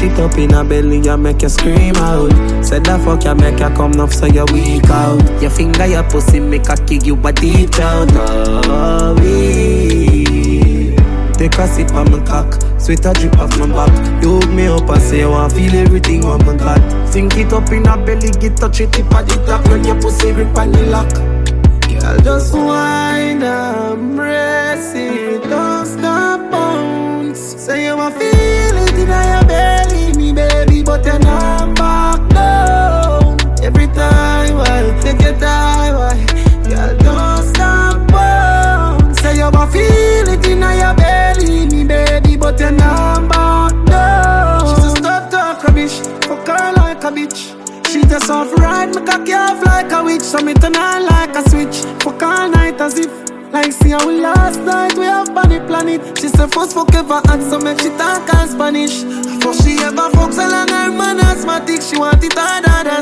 it up in her belly, you make you scream out. Said the fuck you make you come enough so you weak out. Your finger, your pussy make her kick you a deep out. Oh, we take a sip on my cock, sweat a drip off my back. You hook me up and say you want feel everything on my God. Sink it up in her belly, get touch it tip at the top. When your pussy grip on the lock, girl just whine and press it, don't stop bounce. Say you want feel it in your belly, me baby, but you're not back down. Every time I take your time, girl don't stop bounce. Say you want feel it in your belly, me baby, but you're not back down. She's a stop talk rubbish, fuck her like a bitch. She just off ride, me cocky off like a witch. So me turn on like a switch, fuck all night as if like see how we last night, we have on the planet. She said first fuck ever had, so make she talk in Spanish. Before she ever fucks along her man asthmatic, she want it harder.